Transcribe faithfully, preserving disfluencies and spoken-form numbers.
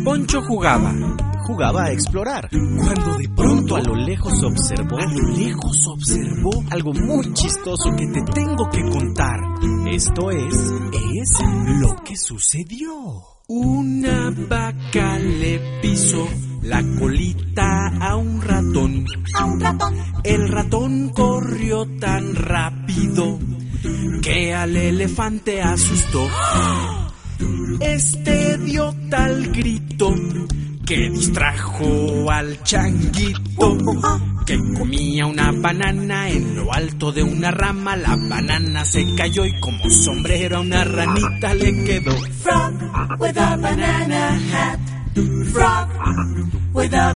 Poncho jugaba, jugaba a explorar, cuando de pronto a lo lejos observó, a lo lejos observó algo muy chistoso que te tengo que contar. Esto es, es lo que sucedió. Una vaca le pisó la colita a un ratón. A un ratón. El ratón corrió tan rápido que al elefante asustó. Este dio tal grito que distrajo al changuito, que comía una banana en lo alto de una rama. La banana se cayó y como sombrero a una ranita le quedó. Frog with a banana hat. Frog with a